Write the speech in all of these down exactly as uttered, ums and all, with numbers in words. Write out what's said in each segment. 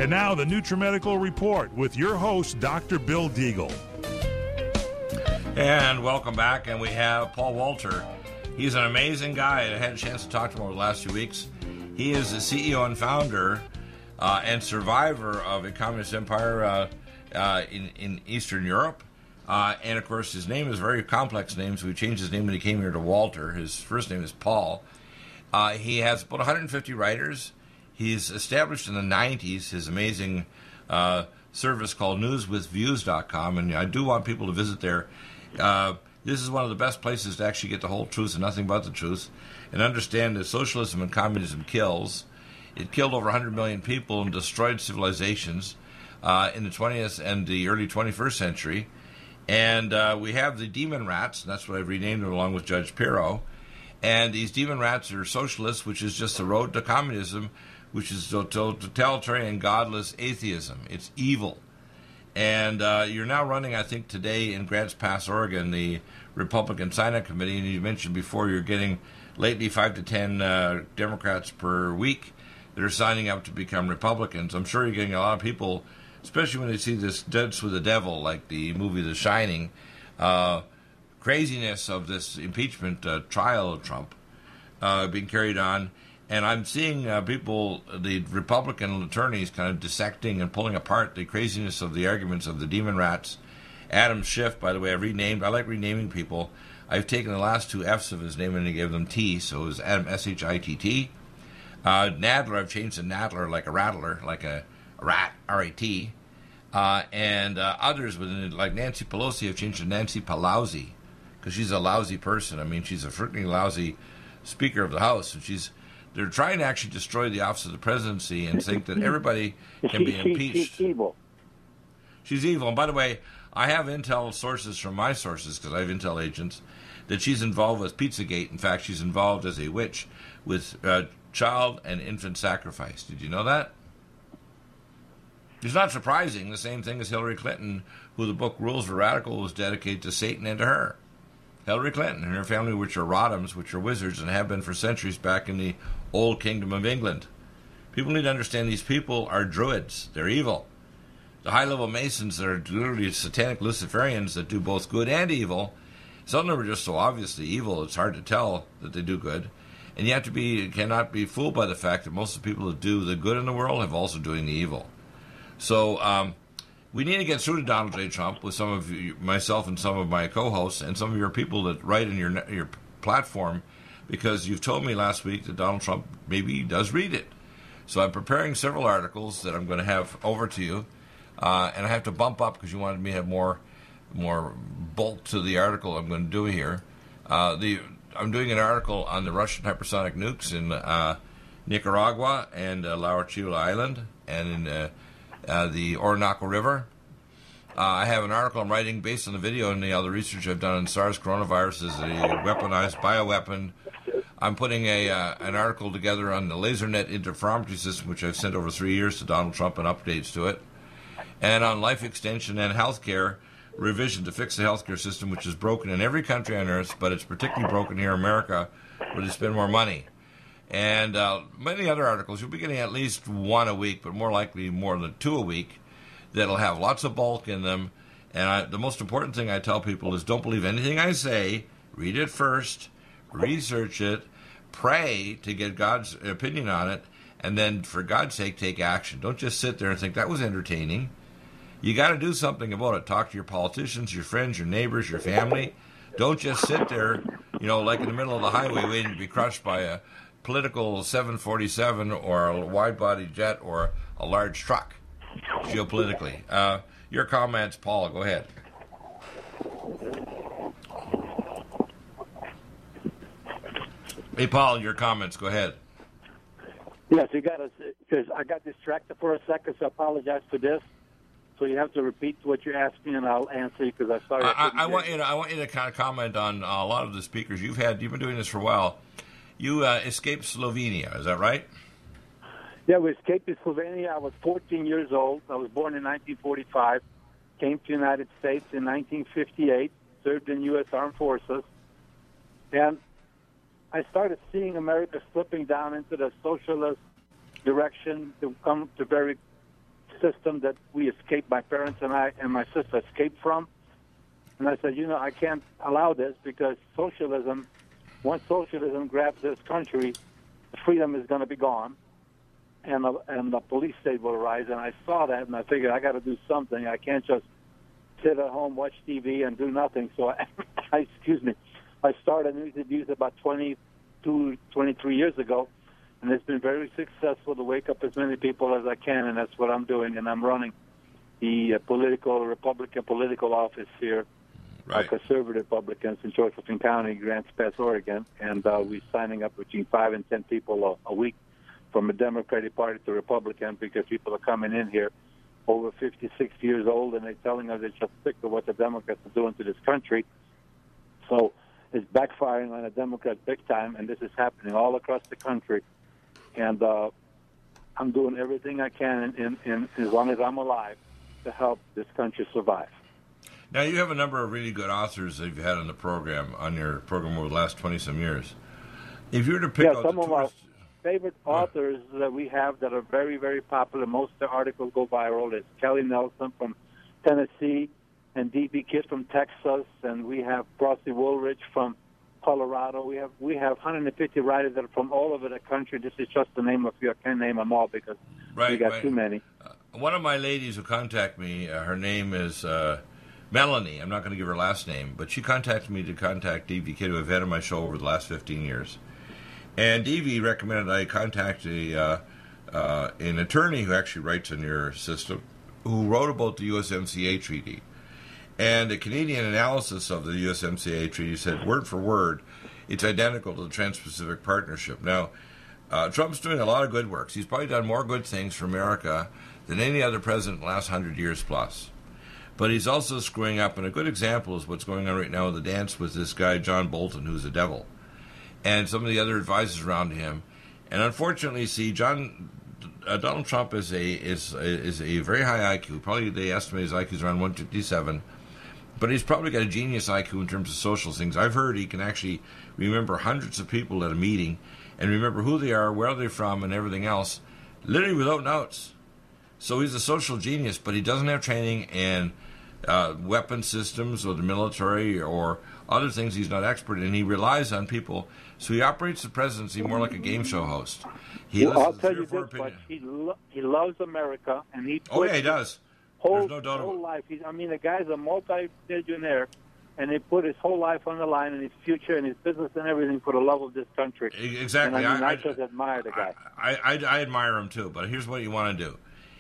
And now the NutriMedical Report with your host, Doctor Bill Deagle. And welcome back, and we have Paul Walter. He's an amazing guy. I had a chance to talk to him over the last few weeks. He is the C E O and founder uh, and survivor of a communist empire uh, uh, in, in Eastern Europe. Uh, and, of course, his name is a very complex name, so he changed his name when he came here to Walter. His first name is Paul. Uh, he has about one hundred fifty writers. He's established in the nineties his amazing uh, service called news with views dot com, and I do want people to visit there. Uh, this is one of the best places to actually get the whole truth and nothing but the truth, and understand that socialism and communism kills. It killed over one hundred million people and destroyed civilizations uh, in the twentieth and the early twenty-first century. And uh, we have the demon rats, and that's what I've renamed them along with Judge Pirro. And these demon rats are socialists, which is just the road to communism, which is totalitarian, godless atheism. It's evil. And uh, you're now running, I think, today in Grants Pass, Oregon, the Republican Sign-Up Committee, and you mentioned before you're getting lately five to ten uh, Democrats per week that are signing up to become Republicans. I'm sure you're getting a lot of people, especially when they see this Dance with the Devil, like the movie The Shining, uh, craziness of this impeachment uh, trial of Trump uh, being carried on. And I'm seeing uh, people, the Republican attorneys, kind of dissecting and pulling apart the craziness of the arguments of the demon rats. Adam Schiff, by the way, I've renamed. I like renaming people. I've taken the last two F's of his name and I gave them T, so it was Adam, S H I T T. Uh, Nadler, I've changed to Nadler, like a rattler, like a, a rat, R A T. Uh, and uh, others, within, like Nancy Pelosi, I've changed to Nancy Pelosi, because she's a lousy person. I mean, she's a freaking lousy Speaker of the House, and she's... They're trying to actually destroy the office of the presidency and think that everybody can be impeached. She's evil. She's evil. And by the way, I have intel sources from my sources, because I have intel agents, that she's involved with Pizzagate. In fact, she's involved as a witch with uh, child and infant sacrifice. Did you know that? It's not surprising. The same thing as Hillary Clinton, who the book Rules for Radical was dedicated to Satan and to her. Hillary Clinton and her family, which are Rodhams, which are wizards and have been for centuries back in the old kingdom of England. People need to understand these people are druids. They're evil. The high-level Masons that are literally satanic Luciferians that do both good and evil. Some of them are just so obviously evil, it's hard to tell that they do good. And you have to be, cannot be fooled by the fact that most of the people that do the good in the world have also doing the evil. So, um... we need to get through to Donald J. Trump with some of you, myself and some of my co-hosts and some of your people that write in your your platform, because you've told me last week that Donald Trump maybe does read it. So I'm preparing several articles that I'm going to have over to you, uh, and I have to bump up because you wanted me to have more more bulk to the article I'm going to do here. Uh, the I'm doing an article on the Russian hypersonic nukes in uh, Nicaragua and uh, La Chula Island and in uh, Uh, the Orinoco River. Uh, I have an article I'm writing based on the video and the other research I've done on SARS coronavirus as a weaponized bioweapon. I'm putting a uh, an article together on the LaserNet interferometry system, which I've sent over three years to Donald Trump and updates to it. And on life extension and healthcare, revision to fix the healthcare system, which is broken in every country on earth, but it's particularly broken here in America, where they spend more money. And uh, many other articles. You'll be getting at least one a week, but more likely more than two a week, that'll have lots of bulk in them. And I, the most important thing I tell people is don't believe anything I say. Read it first, research it, pray to get God's opinion on it, and then, for God's sake, take action. Don't just sit there and think that was entertaining. You got to do something about it. Talk to your politicians, your friends, your neighbors, your family. Don't just sit there, you know, like in the middle of the highway waiting to be crushed by a political seven forty-seven or a wide-body jet or a large truck, geopolitically. Uh, your comments, Paul, go ahead. Hey, Paul, your comments, go ahead. Yes, you got to, because I got distracted for a second, so I apologize for this. So you have to repeat what you asked me, and I'll answer you because I started. I, I, I want you to. I want you to kind of comment on uh, a lot of the speakers you've had. You've been doing this for a while. You uh, escaped Slovenia, is that right? Yeah, we escaped to Slovenia. I was fourteen years old. I was born in nineteen forty-five. Came to the United States in nineteen fifty-eight. Served in U S Armed Forces, and I started seeing America slipping down into the socialist direction to come to very system that we escaped, my parents and I and my sister escaped from. And I said, you know, I can't allow this because socialism, once socialism grabs this country, freedom is going to be gone, and the, and the police state will arise. And I saw that, and I figured I got to do something. I can't just sit at home, watch T V, and do nothing. So I, I excuse me, I started News Abuse about twenty-two, twenty-three years ago, and it's been very successful to wake up as many people as I can, and that's what I'm doing. And I'm running the uh, political, Republican political office here, Right. uh, conservative Republicans in Josephine County, Grants Pass, Oregon, and uh, we're signing up between five and ten people a, a week from the Democratic Party to Republican because people are coming in here over fifty, sixty years old, and they're telling us they're just sick of what the Democrats are doing to this country. So it's backfiring on the Democrats big time, and this is happening all across the country. And uh, I'm doing everything I can in, in, in, as long as I'm alive to help this country survive. Now, you have a number of really good authors that you've had on the program, on your program over the last twenty-some years. If you were to pick yeah, out some the of tourist... our favorite authors that we have that are very, very popular, most of the articles go viral, is Kelly Nelson from Tennessee and D B Kidd from Texas, and we have Frosty Woolrich from Colorado. We have we have one hundred fifty writers that are from all over the country. This is just the name of a few. I can't name them all because right, we got right. too many. Uh, one of my ladies who contact me, uh, her name is... Uh, Melanie, I'm not going to give her last name, but she contacted me to contact D V Kidd, who I've had on my show over the last fifteen years. And D V recommended I contact a, uh, uh, an attorney who actually writes in your system, who wrote about the U S M C A treaty. And a Canadian analysis of the U S M C A treaty said, word for word, it's identical to the Trans-Pacific Partnership. Now, uh, Trump's doing a lot of good works. He's probably done more good things for America than any other president in the last hundred years plus. But he's also screwing up, and a good example is what's going on right now in the dance with this guy, John Bolton, who's a devil, and some of the other advisors around him. And unfortunately, see, John uh, Donald Trump is a is is a very high I Q. Probably they estimate his I Q is around one fifty-seven, but he's probably got a genius I Q in terms of social things. I've heard he can actually remember hundreds of people at a meeting and remember who they are, where they're from, and everything else, literally without notes. So he's a social genius, but he doesn't have training in uh, weapon systems or the military or other things he's not expert in. He relies on people. So he operates the presidency more like a game show host. He Well, I'll listens to tell three you or four this much: opinions. he lo- he loves America, and he Oh, puts yeah, he does. whole There's no doubt whole about it. life. He's, I mean, the guy's a multi-millionaire, and he put his whole life on the line, and his future, and his business, and everything for the love of this country. E- Exactly. And I, mean, I- I, I- just admire the guy. I, I, I admire him too, but here's what you want to do.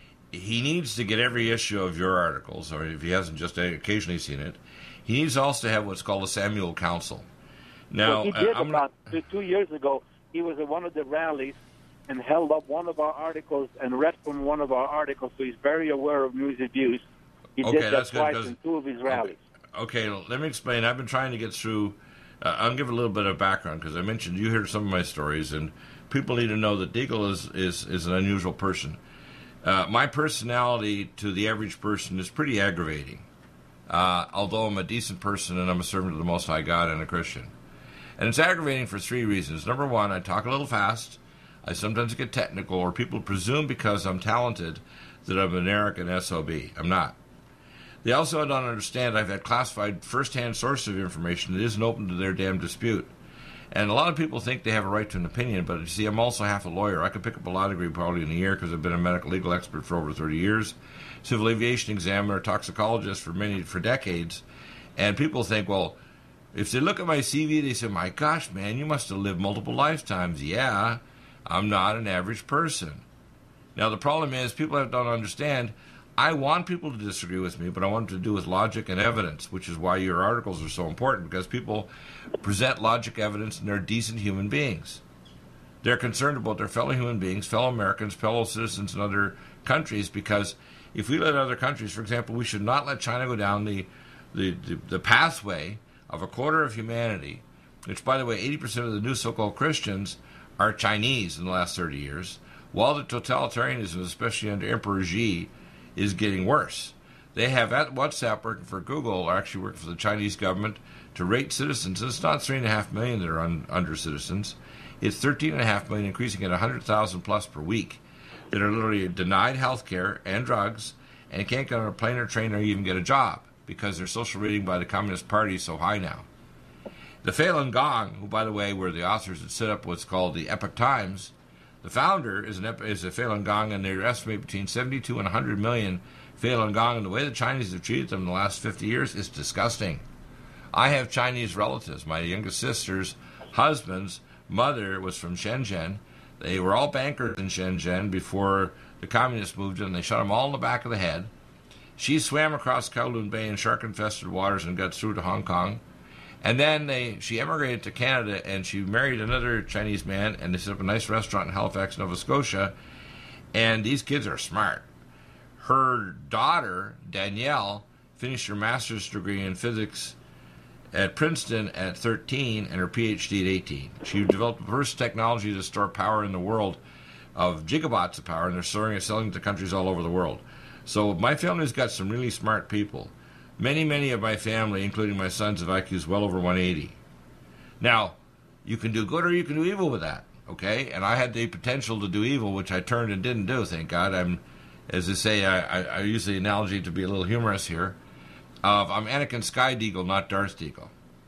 He needs to get every issue of your articles, or if he hasn't just occasionally seen it, he needs also to have what's called a Samuel Council. Now, Well, he did uh, I'm about not, two, two years ago. He was at one of the rallies and held up one of our articles and read from one of our articles, so he's very aware of news abuse. He Okay, did that that's good, twice 'cause- in two of his rallies. okay, let me explain. I've been trying to get through. Uh, I'll give a little bit of background because I mentioned you heard some of my stories, and people need to know that Deagle is, is, is an unusual person. Uh, my personality to the average person is pretty aggravating, uh, although I'm a decent person and I'm a servant of the Most High God and a Christian. And it's aggravating for three reasons. Number one, I talk a little fast. I sometimes get technical, or people presume because I'm talented that I'm an arrogant S O B. I'm not. They also don't understand I've had classified first-hand source of information that isn't open to their damn dispute. And a lot of people think they have a right to an opinion, but you see, I'm also half a lawyer. I could pick up a law degree probably in a year because I've been a medical legal expert for over thirty years, civil aviation examiner, toxicologist for many for decades. And people think, well, if they look at my C V, they say, my gosh, man, you must have lived multiple lifetimes. Yeah, I'm not an average person. Now, the problem is people don't understand. I want people to disagree with me, but I want them to do with logic and evidence, which is why your articles are so important, because people present logic, evidence, and they're decent human beings. They're concerned about their fellow human beings, fellow Americans, fellow citizens in other countries, because if we let other countries, for example, we should not let China go down the, the, the, the pathway of a quarter of humanity, which, by the way, eighty percent of the new so-called Christians are Chinese in the last thirty years, while the totalitarianism, especially under Emperor Xi, is getting worse. They have at WhatsApp working for Google, or actually working for the Chinese government, to rate citizens. And it's not three and a half million that are un, under citizens. It's thirteen and a half million, increasing at one hundred thousand plus per week. that are literally denied health care and drugs, and can't get on a plane or train or even get a job because their social rating by the Communist Party is so high now. The Falun Gong, who, by the way, were the authors that set up what's called the Epoch Times, the founder is, an, is a Falun Gong, and they estimate between seventy-two and one hundred million Falun Gong, and the way the Chinese have treated them in the last fifty years is disgusting. I have Chinese relatives. My youngest sister's husband's mother was from Shenzhen. They were all bankers in Shenzhen before the communists moved in. They shot them all in the back of the head. She swam across Kowloon Bay in shark-infested waters and got through to Hong Kong. And then they, she emigrated to Canada, and she married another Chinese man, and they set up a nice restaurant in Halifax, Nova Scotia. And these kids are smart. Her daughter, Danielle, finished her master's degree in physics at Princeton at thirteen and her P H D at eighteen. She developed the first technology to store power in the world of gigawatts of power, and they're storing it, selling it to countries all over the world. So my family's got some really smart people. Many, many of my family, including my sons, have I Qs well over one eighty. Now, you can do good or you can do evil with that, okay? And I had the potential to do evil, which I turned and didn't do, thank God. I'm, as they say, I, I, I use the analogy to be a little humorous here, of I'm Anakin Skydeagle, not Darth Deagle.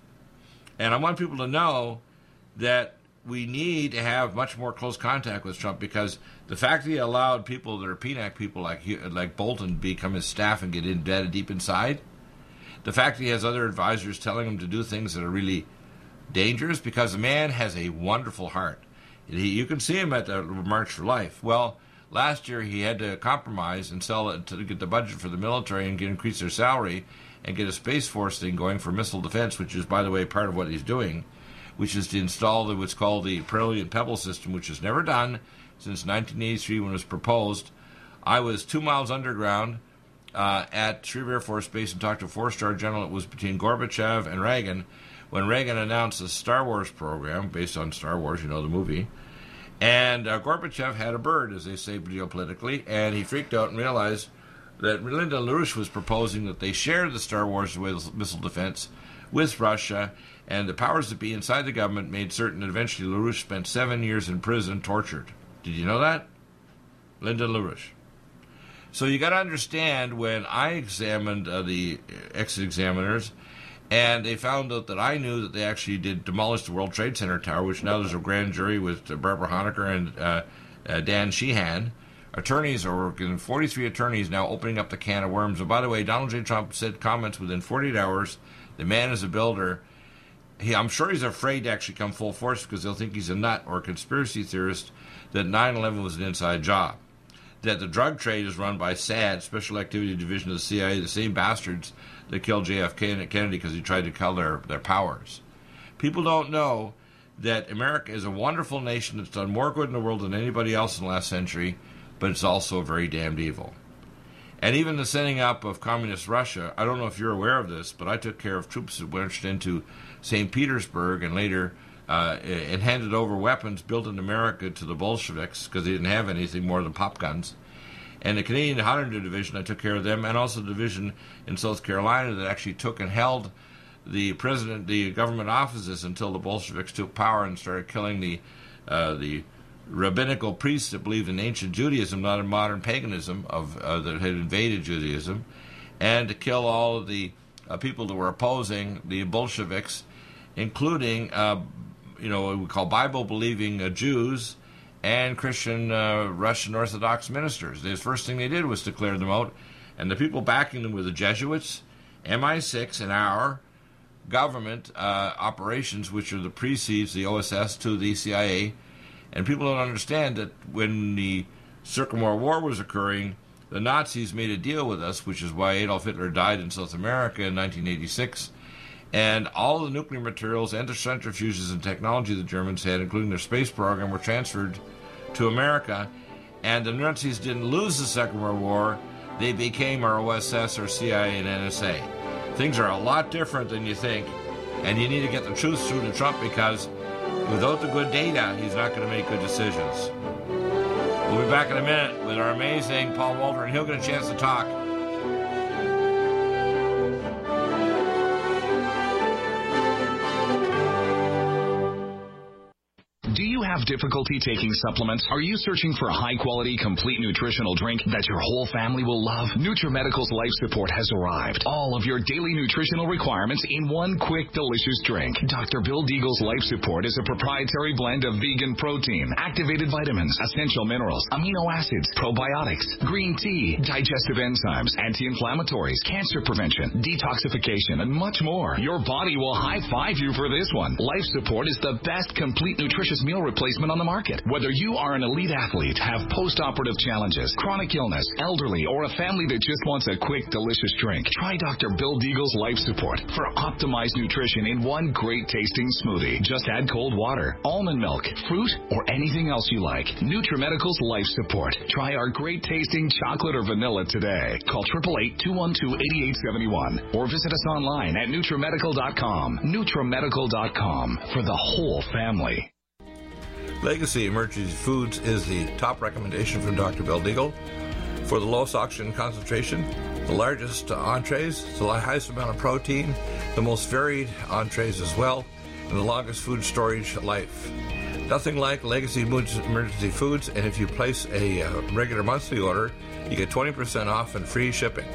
And I want people to know that we need to have much more close contact with Trump, because the fact that he allowed people that are P N A C people like like Bolton become his staff and get embedded deep inside, the fact that he has other advisors telling him to do things that are really dangerous, because the man has a wonderful heart. He, you can see him at the March for Life. Well, last year he had to compromise and sell it to get the budget for the military and get, increase their salary and get a Space Force thing going for missile defense, which is, by the way, part of what he's doing, which is to install what's called the Brilliant Pebble system, which is never done since nineteen eighty-three when it was proposed. I was two miles underground uh, at Shreve Air Force Base and talked to a four-star general. It was between Gorbachev and Reagan when Reagan announced the Star Wars program, based on Star Wars, you know, the movie. And uh, Gorbachev had a bird, as they say geopolitically, and he freaked out and realized that Lyndon LaRouche was proposing that they share the Star Wars missile defense with Russia, and the powers that be inside the government made certain that eventually LaRouche spent seven years in prison, tortured. Did you know that? Lyndon LaRouche. So you got to understand, when I examined uh, the exit examiners, and they found out that I knew that they actually did demolish the World Trade Center tower, which now there's a grand jury with uh, Barbara Honecker and uh, uh, Dan Sheehan. Attorneys are working, forty-three attorneys now opening up the can of worms. And by the way, Donald J. Trump said comments within forty-eight hours. The man is a builder. He, I'm sure he's afraid to actually come full force because they'll think he's a nut or a conspiracy theorist, that nine eleven was an inside job. That the drug trade is run by S A D, Special Activity Division of the C I A, the same bastards that killed J F K and Kennedy because he tried to kill their, their powers. People don't know that America is a wonderful nation that's done more good in the world than anybody else in the last century, but it's also very damned evil. And even the setting up of communist Russia, I don't know if you're aware of this, but I took care of troops that went into Saint Petersburg and later uh, and handed over weapons built in America to the Bolsheviks because they didn't have anything more than pop guns. And the Canadian Highlander Division, I took care of them, and also the division in South Carolina that actually took and held the president, the government offices until the Bolsheviks took power and started killing the uh, the rabbinical priests that believed in ancient Judaism, not in modern paganism, of uh, that had invaded Judaism, and to kill all of the uh, people that were opposing the Bolsheviks, including, uh, you know, what we call Bible-believing uh, Jews and Christian uh, Russian Orthodox ministers. The first thing they did was to clear them out, and the people backing them were the Jesuits, M I six, and our government uh, operations, which are the precedes, the O S S, to the C I A. And people don't understand that when the Circumpolar War was occurring, the Nazis made a deal with us, which is why Adolf Hitler died in South America in nineteen eighty-six. And all the nuclear materials and the centrifuges and technology the Germans had, including their space program, were transferred to America. And the Nazis didn't lose the Second World War. They became our O S S, our C I A, and N S A. Things are a lot different than you think. And you need to get the truth through to Trump, because without the good data, he's not going to make good decisions. We'll be back in a minute with our amazing Paul Walter, and he'll get a chance to talk. Do you have difficulty taking supplements? Are you searching for a high-quality, complete nutritional drink that your whole family will love? NutriMedical's Life Support has arrived. All of your daily nutritional requirements in one quick, delicious drink. Doctor Bill Deagle's Life Support is a proprietary blend of vegan protein, activated vitamins, essential minerals, amino acids, probiotics, green tea, digestive enzymes, anti-inflammatories, cancer prevention, detoxification, and much more. Your body will high-five you for this one. Life Support is the best complete nutritious meal replacement on the market. Whether you are an elite athlete, have post-operative challenges, chronic illness, elderly, or a family that just wants a quick, delicious drink, try Doctor Bill Deagle's Life Support for optimized nutrition in one great-tasting smoothie. Just add cold water, almond milk, fruit, or anything else you like. NutriMedical's Life Support. Try our great-tasting chocolate or vanilla today. Call eight eight eight, two one two, eight eight seven one or visit us online at NutriMedical dot com. NutriMedical dot com for the whole family. Legacy Emergency Foods is the top recommendation from Doctor Bill Deagle for the lowest oxygen concentration, the largest entrees, the highest amount of protein, the most varied entrees as well, and the longest food storage life. Nothing like Legacy Emergency Foods, and if you place a uh, regular monthly order, you get twenty percent off and free shipping.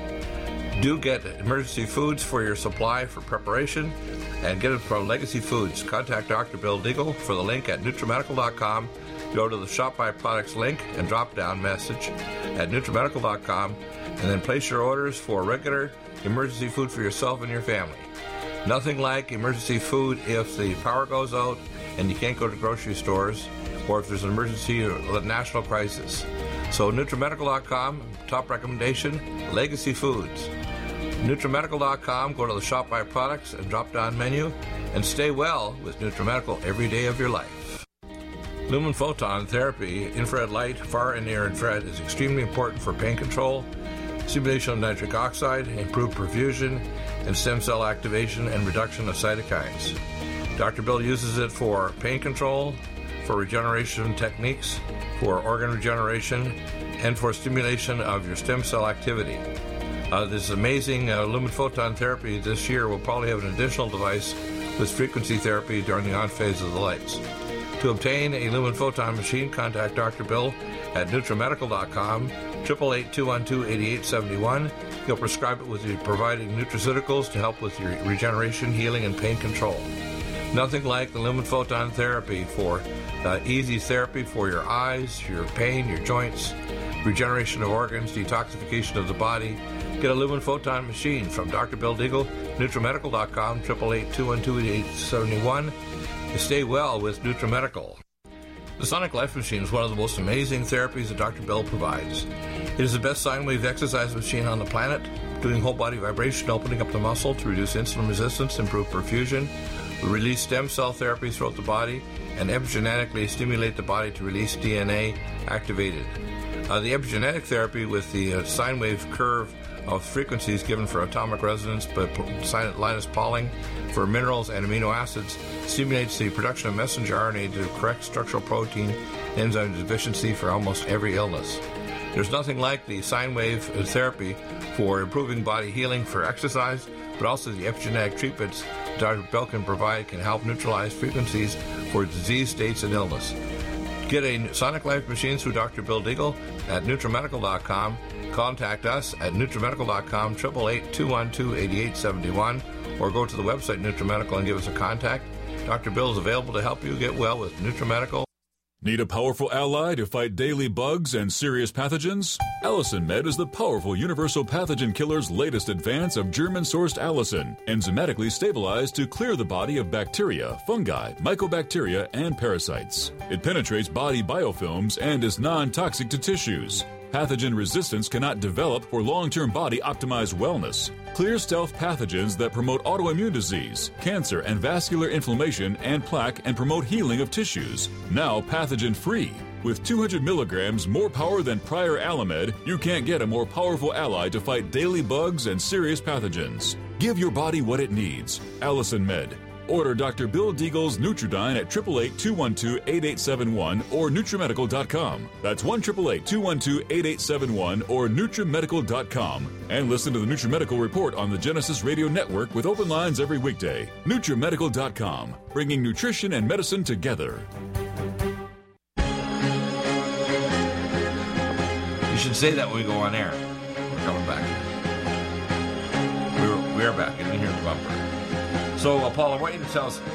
Do get Emergency Foods for your supply for preparation, and get it from Legacy Foods. Contact Doctor Bill Deagle for the link at NutriMedical dot com. Go to the Shop My Products link and drop-down message at NutriMedical dot com, and then place your orders for regular emergency food for yourself and your family. Nothing like emergency food if the power goes out and you can't go to grocery stores, or if there's an emergency or a national crisis. So NutriMedical dot com, top recommendation, Legacy Foods. NutriMedical dot com, go to the Shop My Products and drop-down menu, and stay well with NutriMedical every day of your life. Lumen photon therapy, infrared light, far and near infrared, is extremely important for pain control, stimulation of nitric oxide, improved perfusion, and stem cell activation and reduction of cytokines. Doctor Bill uses it for pain control, for regeneration techniques, for organ regeneration, and for stimulation of your stem cell activity. Uh, this amazing uh, Lumen photon therapy this year will probably have an additional device with frequency therapy during the on phase of the lights. To obtain a Lumen photon machine, contact Doctor Bill at NutriMedical dot com, eight eight eight, two one two, eight eight seven one. He'll prescribe it with you providing nutraceuticals to help with your regeneration, healing, and pain control. Nothing like the Lumen photon therapy for uh, easy therapy for your eyes, your pain, your joints, regeneration of organs, detoxification of the body. Get a Lumen photon machine from Doctor Bill Deagle, NutriMedical dot com, eight eight eight, two one two, eight eight seven one. Stay well with NutriMedical. The Sonic Life Machine is one of the most amazing therapies that Doctor Bill provides. It is the best sine wave exercise machine on the planet, doing whole body vibration, opening up the muscle to reduce insulin resistance, improve perfusion, release stem cell therapy throughout the body, and epigenetically stimulate the body to release D N A activated. Uh, the epigenetic therapy with the uh, sine wave curve of frequencies given for atomic resonance, but Linus Pauling for minerals and amino acids stimulates the production of messenger R N A to correct structural protein enzyme deficiency for almost every illness. There's nothing like the sine wave therapy for improving body healing for exercise, but also the epigenetic treatments Doctor Bill can provide can help neutralize frequencies for disease states and illness. Get a Sonic Life machine through Doctor Bill Deagle at NutriMedical dot com. Contact us at NutriMedical dot com, eight eight eight, two one two, eight eight seven one, or go to the website NutriMedical and give us a contact. Doctor Bill is available to help you get well with NutriMedical. Need a powerful ally to fight daily bugs and serious pathogens? Allicin Med is the powerful universal pathogen killer's latest advance of German-sourced allicin, enzymatically stabilized to clear the body of bacteria, fungi, mycobacteria, and parasites. It penetrates body biofilms and is non-toxic to tissues. Pathogen resistance cannot develop for long-term body-optimized wellness. Clear stealth pathogens that promote autoimmune disease, cancer and vascular inflammation and plaque and promote healing of tissues. Now pathogen-free. With two hundred milligrams more power than prior Alamed, you can't get a more powerful ally to fight daily bugs and serious pathogens. Give your body what it needs. Allicin Med. Order Doctor Bill Deagle's Nutridyne at eight eight eight, two one two, eight eight seven one or NutriMedical dot com. That's one eight eight eight, two one two, eight eight seven one or NutriMedical dot com. And listen to the NutriMedical Report on the Genesis Radio Network with open lines every weekday. NutriMedical dot com, bringing nutrition and medicine together. should say that when we go on air. We're coming back. We're, we are back. I didn't hear the bumper. So, uh, Paul, I want you to tell us...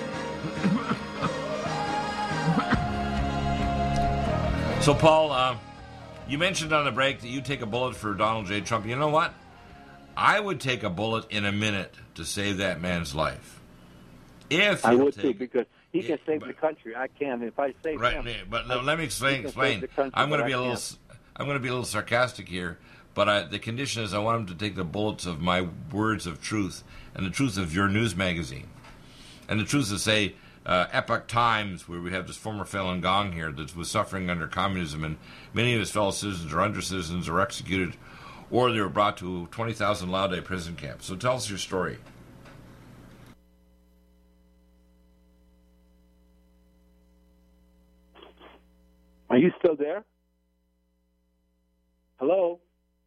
so, Paul, uh, you mentioned on the break that you take a bullet for Donald J. Trump. You know what? I would take a bullet in a minute to save that man's life. If I would take, too, because he can it, save but, the country. I can. If I save right, him, but no, let me explain. Explain. Country, I'm going to be a little. Can't. I'm going to be a little sarcastic here, but I, the condition is I want him to take the bullets of my words of truth and the truth of your news magazine, and the truth of, say, uh, Epoch Times, where we have this former Falun Gong here that was suffering under communism, and many of his fellow citizens or under citizens are executed, or they were brought to twenty thousand Laude prison camp. So tell us your story. Are you still there? Hello?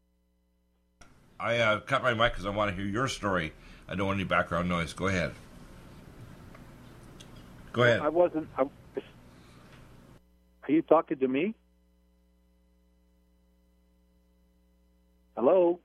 I uh, cut my mic because I want to hear your story. I don't want any background noise. Go ahead. Go ahead. I wasn't... I, are you talking to me? Hello?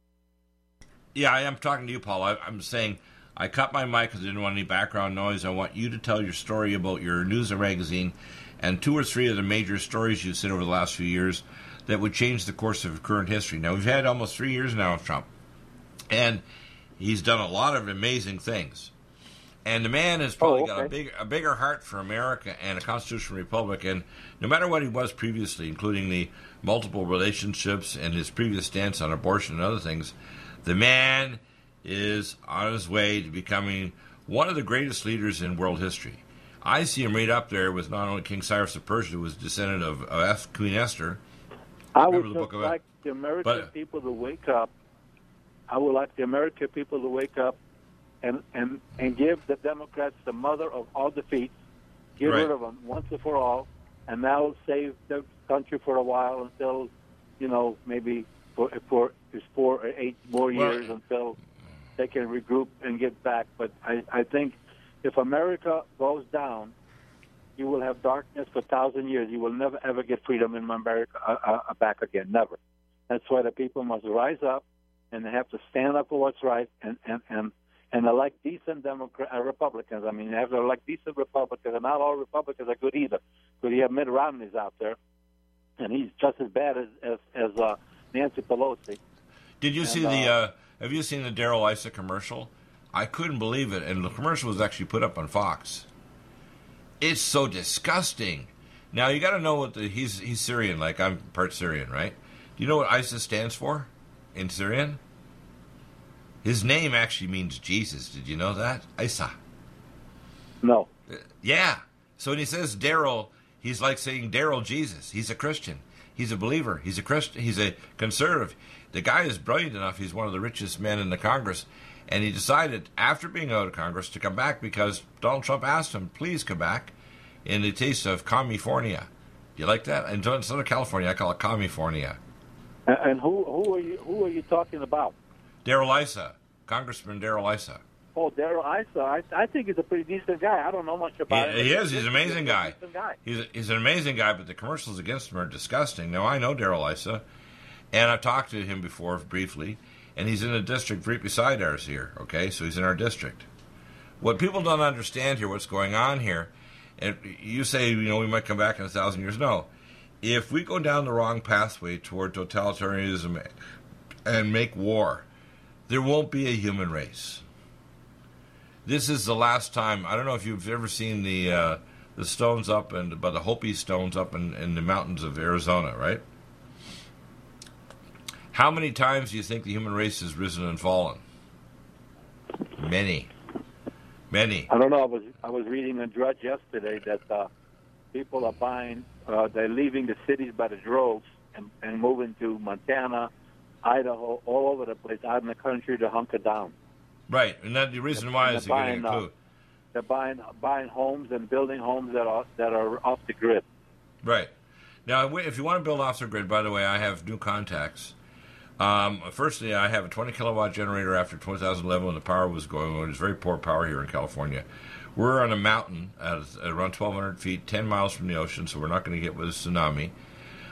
Yeah, I am talking to you, Paul. I, I'm saying I cut my mic because I didn't want any background noise. I want you to tell your story about your news magazine and two or three of the major stories you've said over the last few years that would change the course of current history. Now, we've had almost three years now of Trump, and he's done a lot of amazing things. And the man has probably oh, okay. got a, big, a bigger heart for America and a constitutional republic. And no matter what he was previously, including the multiple relationships and his previous stance on abortion and other things, the man is on his way to becoming one of the greatest leaders in world history. I see him right up there with not only King Cyrus of Persia, who was a descendant of, of Queen Esther. I would the just book of, like the American but, people to wake up. I would like the American people to wake up and, and, and give the Democrats the mother of all defeats, get right. rid of them once and for all, and now save the country for a while until, you know, maybe for, for four or eight more years well, until they can regroup and get back. But I, I think if America goes down, you will have darkness for a thousand years. You will never, ever get freedom in America uh, uh, back again, never. That's why the people must rise up, and they have to stand up for what's right and, and, and, and elect decent Democrat, uh, Republicans. I mean, they have to elect decent Republicans, and not all Republicans are good either. Because you have Mitt Romney's out there, and he's just as bad as, as, as uh, Nancy Pelosi. Did you and, see the, uh, uh, have you seen the Darrell Issa commercial? I couldn't believe it, and the commercial was actually put up on Fox. It's so disgusting. Now, you got to know what the, he's he's Syrian, like I'm part Syrian, right? Do you know what ISIS stands for in Syrian? His name actually means Jesus. Did you know that? Isa. No. Uh, yeah. So when he says Darrell, he's like saying Darrell Jesus. He's a Christian. He's a believer. He's a Christian. He's a conservative. The guy is brilliant enough. He's one of the richest men in the Congress. And he decided, after being out of Congress, to come back because Donald Trump asked him, please come back, in the taste of California. Do you like that? In Southern California, I call it California. And who who are you who are you talking about? Darrell Issa, Congressman Darrell Issa. Oh, Darrell Issa. I, I think he's a pretty decent guy. I don't know much about he, him. He is. He's an amazing he's guy. guy. He's, a, he's an amazing guy, but the commercials against him are disgusting. Now, I know Darrell Issa, and I've talked to him before briefly, and he's in a district right beside ours here, okay? So he's in our district. What people don't understand here, what's going on here, and you say, you know, we might come back in a thousand years. No. If we go down the wrong pathway toward totalitarianism and make war, there won't be a human race. This is the last time. I don't know if you've ever seen the uh, the stones up and by the Hopi stones up in, in the mountains of Arizona, right? How many times do you think the human race has risen and fallen? Many, many. I don't know. I was I was reading in Drudge yesterday that uh, people are buying. Uh, they're leaving the cities by the droves and, and moving to Montana, Idaho, all over the place, out in the country to hunker down. Right, and that the reason why is they're getting a clue. Uh, they're buying buying homes and building homes that are that are off the grid. Right. Now, if you want to build off the grid, by the way, I have new contacts. Um, firstly, I have a twenty kilowatt generator after two thousand eleven when the power was going. It was very poor power here in California. We're on a mountain at around twelve hundred feet, ten miles from the ocean, so we're not going to get with a tsunami.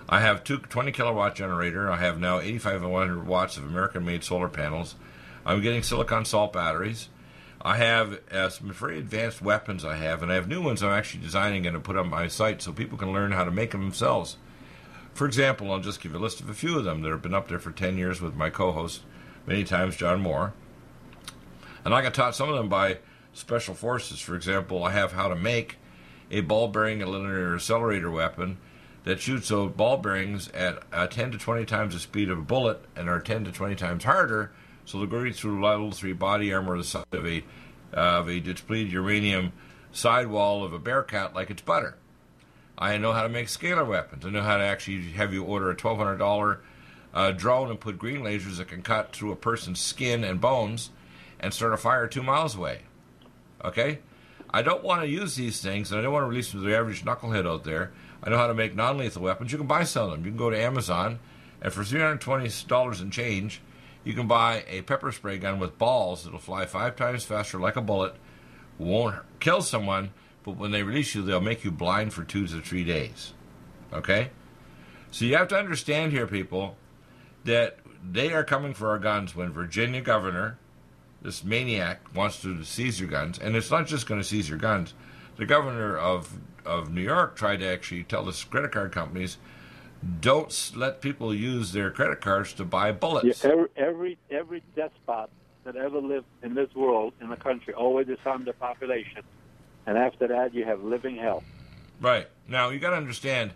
I have two twenty kilowatt generator. I have now eighty-five hundred watts of American-made solar panels. I'm getting silicon salt batteries. I have uh, some very advanced weapons I have, and I have new ones I'm actually designing and to put on my site so people can learn how to make them themselves. For example, I'll just give you a list of a few of them that have been up there for ten years with my co-host, many times, John Moore. And I got taught some of them by special forces. For example, I have how to make a ball bearing and linear accelerator weapon that shoots those ball bearings at uh, ten to twenty times the speed of a bullet and are ten to twenty times harder, so they'll go through level three body armor the size of a, uh, of a depleted uranium sidewall of a Bearcat like it's butter. I know how to make scalar weapons. I know how to actually have you order a twelve hundred dollars uh, drone and put green lasers that can cut through a person's skin and bones and start a fire two miles away. Okay? I don't want to use these things, and I don't want to release them to the average knucklehead out there. I know how to make non-lethal weapons. You can buy some of them. You can go to Amazon, and for three hundred twenty dollars and change, you can buy a pepper spray gun with balls that'll fly five times faster like a bullet, won't kill someone, but when they release you, they'll make you blind for two to three days. Okay? So you have to understand here, people, that they are coming for our guns when Virginia governor, this maniac, wants to seize your guns. And it's not just going to seize your guns. The governor of, of New York tried to actually tell the credit card companies, don't let people use their credit cards to buy bullets. Yeah, every, every every despot that ever lived in this world, in the country, always disarmed the population. And after that, you have living hell. Right. Now, you got to understand,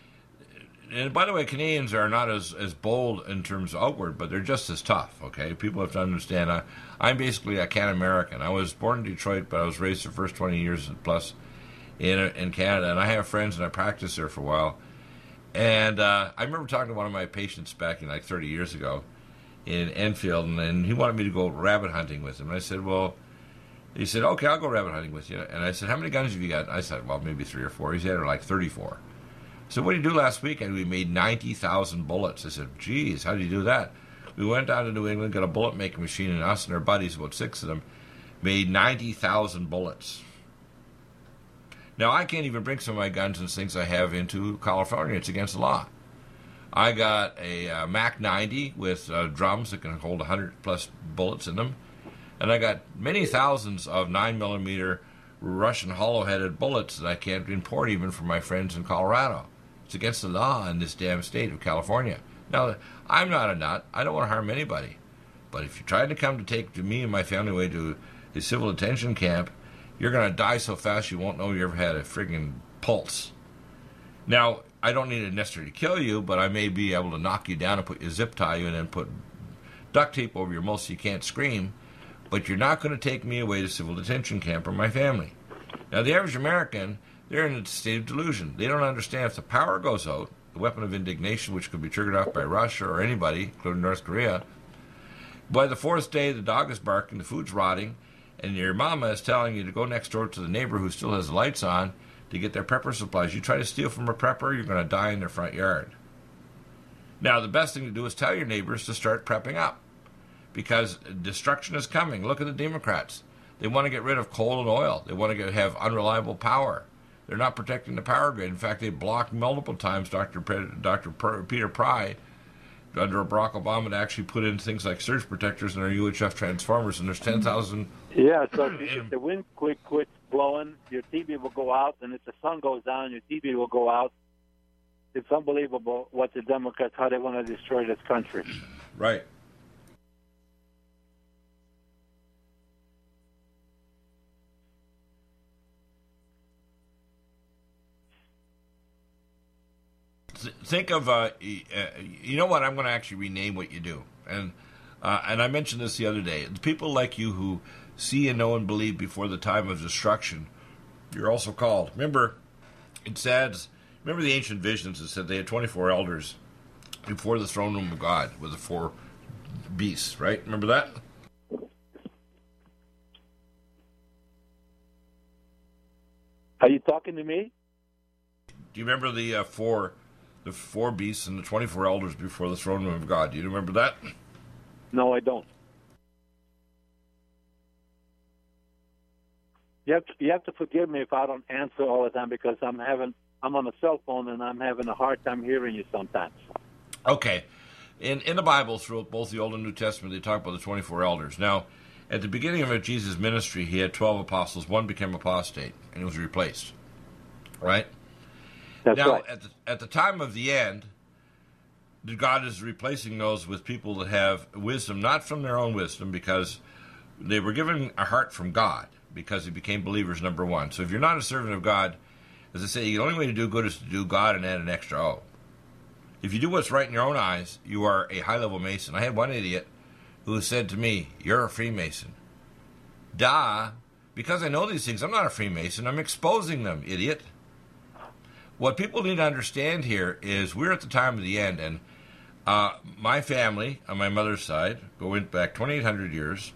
and by the way, Canadians are not as, as bold in terms of outward, but they're just as tough, okay? People have to understand, I, I'm basically a Can-American. I was born in Detroit, but I was raised the first twenty years plus in in Canada, and I have friends, and I practiced there for a while. And uh, I remember talking to one of my patients back in like thirty years ago in Enfield, and, and he wanted me to go rabbit hunting with him. And I said, well, he said, okay, I'll go rabbit hunting with you. And I said, how many guns have you got? I said, well, maybe three or four. He said, like thirty-four. So what did you do last weekend? We made ninety thousand bullets. I said, geez, how did you do that? We went down to New England, got a bullet making machine, and us and our buddies, about six of them, made ninety thousand bullets. Now, I can't even bring some of my guns and things I have into California. It's against the law. I got a uh, Mac ninety with uh, drums that can hold one hundred plus bullets in them. And I got many thousands of nine millimeter Russian hollow-headed bullets that I can't import even from my friends in Colorado. It's against the law in this damn state of California. Now, I'm not a nut. I don't want to harm anybody. But if you try to come to take to me and my family away to a civil detention camp, you're going to die so fast you won't know you ever had a friggin' pulse. Now, I don't need it necessarily to kill you, but I may be able to knock you down and put you zip tie you and then put duct tape over your mouth so you can't scream. But you're not going to take me away to civil detention camp or my family. Now, the average American, they're in a state of delusion. They don't understand if the power goes out, the weapon of indignation, which could be triggered off by Russia or anybody, including North Korea, by the fourth day, the dog is barking, the food's rotting, and your mama is telling you to go next door to the neighbor who still has the lights on to get their prepper supplies. You try to steal from a prepper, you're going to die in their front yard. Now, the best thing to do is tell your neighbors to start prepping up, because destruction is coming. Look at the Democrats. They want to get rid of coal and oil. They want to get, have unreliable power. They're not protecting the power grid. In fact, they blocked multiple times Doctor Pe- Doctor Per- Peter Pry under Barack Obama to actually put in things like surge protectors in our U H F transformers, and there's ten thousand... Yeah, so if, if the wind quick quits blowing, your T V will go out, and if the sun goes down, your T V will go out. It's unbelievable what the Democrats, how they want to destroy this country. Right. Think of, uh, you know what, I'm going to actually rename what you do. And uh, and I mentioned this the other day. The people like you who see and know and believe before the time of destruction, you're also called. Remember, it says, remember the ancient visions that said they had twenty-four elders before the throne room of God with the four beasts, right? Remember that? Are you talking to me? Do you remember the uh, four... the four beasts and the twenty-four elders before the throne room of God? Do you remember that? No, I don't. You have to, you have to forgive me if I don't answer all the time because I'm having I'm on a cell phone, and I'm having a hard time hearing you sometimes. Okay. In in the Bible, through both the Old and New Testament, they talk about the twenty-four elders. Now, at the beginning of Jesus' ministry, he had twelve apostles. One became apostate, and he was replaced. Right? That's now, right. at the, at the time of the end, God is replacing those with people that have wisdom, not from their own wisdom, because they were given a heart from God, because they became believers, number one. So if you're not a servant of God, as I say, the only way to do good is to do God and add an extra O. If you do what's right in your own eyes, you are a high-level Mason. I had one idiot who said to me, "You're a Freemason." Duh. Because I know these things, I'm not a Freemason. I'm exposing them, idiot. What people need to understand here is we're at the time of the end, and uh, my family, on my mother's side, going back twenty-eight hundred years,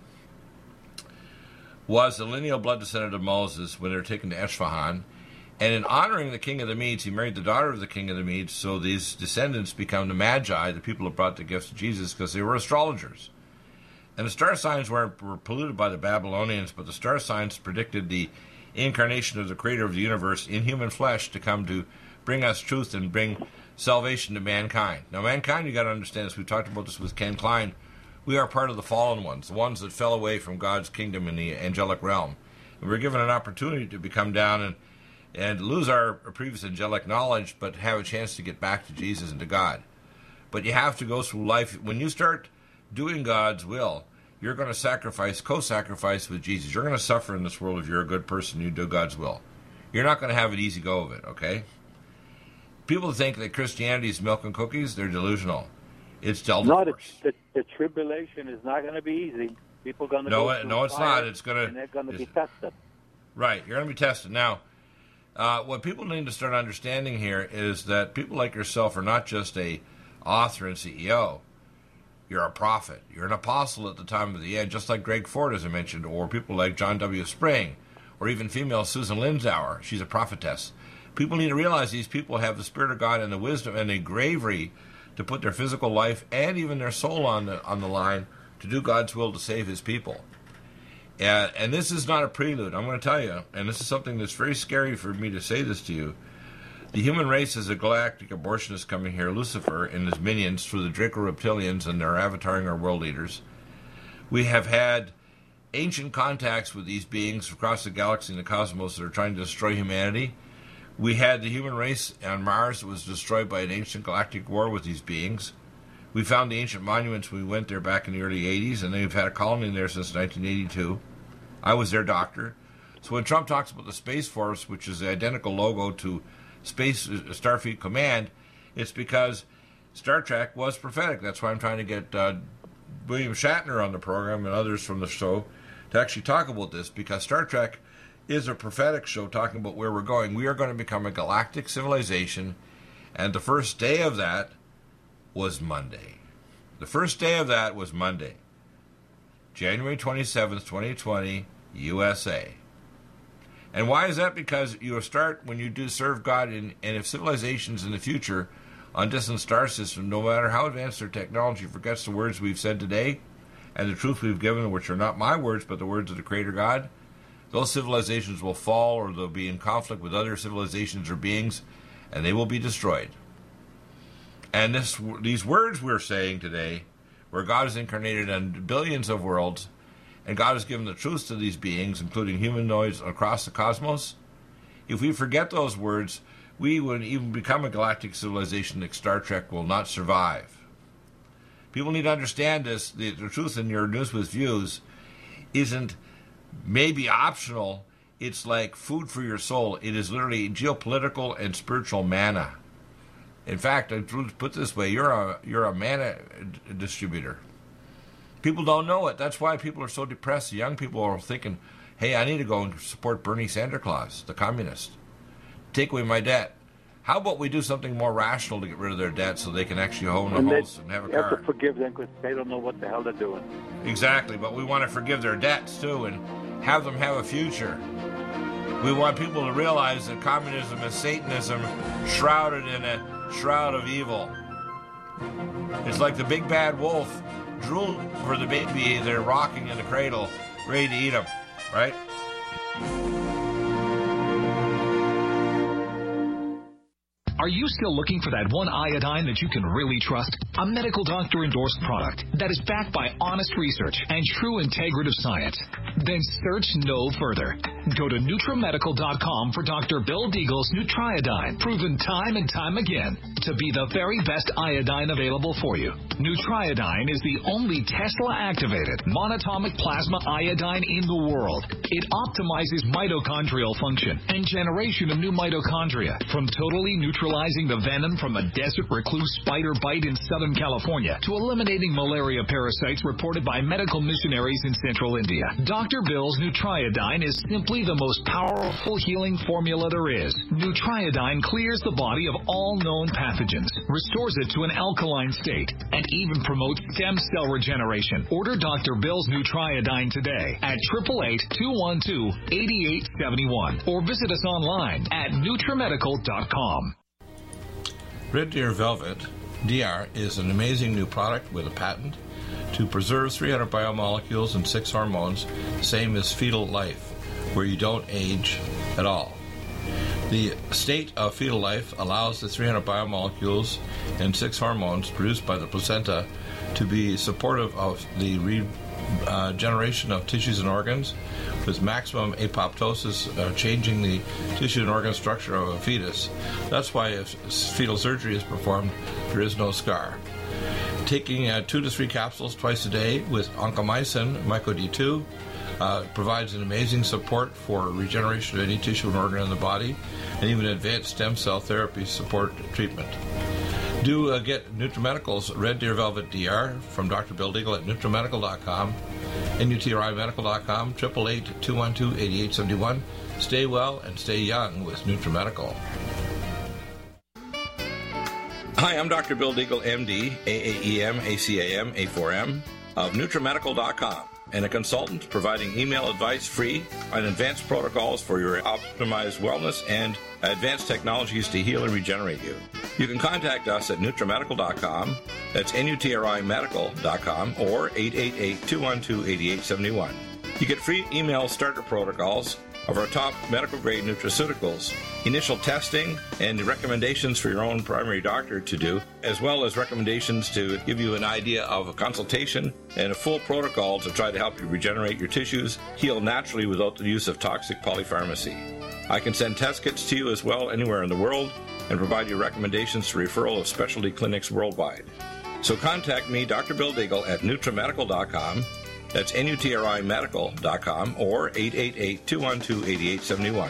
was the lineal blood descendant of Moses when they were taken to Esfahan. And in honoring the king of the Medes, he married the daughter of the king of the Medes, so these descendants become the Magi, the people who brought the gifts to Jesus, because they were astrologers. And the star signs weren't were polluted by the Babylonians, but the star signs predicted the incarnation of the creator of the universe in human flesh to come to bring us truth and bring salvation to mankind. Now, mankind, you got to understand this. We talked about this with Ken Klein. We are part of the fallen ones, the ones that fell away from God's kingdom in the angelic realm. And we're given an opportunity to become down and and lose our previous angelic knowledge, but have a chance to get back to Jesus and to God. But you have to go through life. When you start doing God's will, you're going to sacrifice, co-sacrifice with Jesus. You're going to suffer in this world if you're a good person, you do God's will. You're not going to have an easy go of it, okay? People think that Christianity is milk and cookies, they're delusional. It's Delta No, the, Force. the, the tribulation is not going to be easy. People are going to No, go it- through no, it's fire, not. It's gonna- and they're going to be it's- tested. Right, you're going to be tested. Now, uh, what people need to start understanding here is that people like yourself are not just a author and C E O. You're a prophet. You're an apostle at the time of the end, just like Greg Ford, as I mentioned, or people like John W. Spring, or even female Susan Lindsauer. She's a prophetess. People need to realize these people have the Spirit of God and the wisdom and the bravery to put their physical life and even their soul on the, on the line to do God's will to save his people. And, and this is not a prelude. I'm going to tell you, and this is something that's very scary for me to say this to you. The human race is a galactic abortionist coming here, Lucifer and his minions, through the Draco reptilians, and they're avataring our world leaders. We have had ancient contacts with these beings across the galaxy and the cosmos that are trying to destroy humanity. We had the human race on Mars that was destroyed by an ancient galactic war with these beings. We found the ancient monuments when we went there back in the early eighties, and they've had a colony there since nineteen eighty-two. I was their doctor. So when Trump talks about the Space Force, which is the identical logo to Space Starfleet Command, it's because Star Trek was prophetic. That's why I'm trying to get uh, William Shatner on the program and others from the show to actually talk about this, because Star Trek is a prophetic show talking about where we're going. We are going to become a galactic civilization, and the first day of that was Monday. The first day of that was Monday, January twenty-seventh, twenty twenty, U S A. And why is that? Because you start when you do serve God, in, and if civilizations in the future on distant star systems, no matter how advanced their technology, forgets the words we've said today and the truth we've given, which are not my words but the words of the Creator God, those civilizations will fall, or they'll be in conflict with other civilizations or beings, and they will be destroyed. And this, these words we're saying today, where God is incarnated in billions of worlds, and God has given the truth to these beings, including humanoids across the cosmos, if we forget those words, we would even become a galactic civilization that Star Trek will not survive. People need to understand this. The, the truth in your News with Views isn't maybe optional. It's like food for your soul. It is literally geopolitical and spiritual manna. In fact, I put it this way, you're a you're a manna distributor. People don't know it. That's why people are so depressed. The young people are thinking, hey, I need to go and support Bernie Santa Claus, the communist. Take away my debt. How about we do something more rational to get rid of their debt so they can actually own a And they house and have a have car? to forgive them because they don't know what the hell they're doing. Exactly, but we want to forgive their debts too and have them have a future. We want people to realize that communism is Satanism shrouded in a shroud of evil. It's like the big bad wolf drool over the baby they're rocking in the cradle, ready to eat them, right? Are you still looking for that one iodine that you can really trust? A medical doctor endorsed product that is backed by honest research and true integrative science? Then search no further. Go to Nutramedical dot com for Doctor Bill Deagle's Nutriodine, proven time and time again to be the very best iodine available for you. Nutriodine is the only Tesla-activated monatomic plasma iodine in the world. It optimizes mitochondrial function and generation of new mitochondria, from totally neutralizing the venom from a desert recluse spider bite in Southern California to eliminating malaria parasites reported by medical missionaries in Central India. Doctor Bill's Nutriodine is simply the most powerful healing formula there is. Nutriodine clears the body of all known pathogens, restores it to an alkaline state, and even promotes stem cell regeneration. Order Doctor Bill's Nutriodine today at eight eight eight, two one two, eight eight seven one or visit us online at Nutramedical dot com. Red Deer Velvet D R is an amazing new product with a patent to preserve three hundred biomolecules and six hormones, same as fetal life, where you don't age at all. The state of fetal life allows the three hundred biomolecules and six hormones produced by the placenta to be supportive of the regeneration uh, of tissues and organs, with maximum apoptosis, uh, changing the tissue and organ structure of a fetus. That's why if fetal surgery is performed, there is no scar. Taking uh, two to three capsules twice a day with oncomycin, myco D two, uh, provides an amazing support for regeneration of any tissue and organ in the body, and even advanced stem cell therapy support treatment. Do uh, get Nutramedical's Red Deer Velvet D R from Doctor Bill Deagle at Nutramedical dot com, N U T R I Medical dot com, eight eight eight, two one two, eight eight seven one. Stay well and stay young with Nutramedical. Hi, I'm Doctor Bill Deagle, M D, A A E M, A C A M, A four M, of Nutramedical dot com, and a consultant providing email advice free on advanced protocols for your optimized wellness and advanced technologies to heal and regenerate you. You can contact us at Nutramedical dot com, that's N U T R I Medical dot com, or eight eight eight, two one two, eight eight seven one. You get free email starter protocols of our top medical-grade nutraceuticals, initial testing, and recommendations for your own primary doctor to do, as well as recommendations to give you an idea of a consultation and a full protocol to try to help you regenerate your tissues, heal naturally without the use of toxic polypharmacy. I can send test kits to you as well anywhere in the world and provide you recommendations to referral of specialty clinics worldwide. So contact me, Doctor Bill Deagle, at Nutramedical dot com. That's N U T R I Medical dot com or eight eight eight, two one two, eight eight seven one.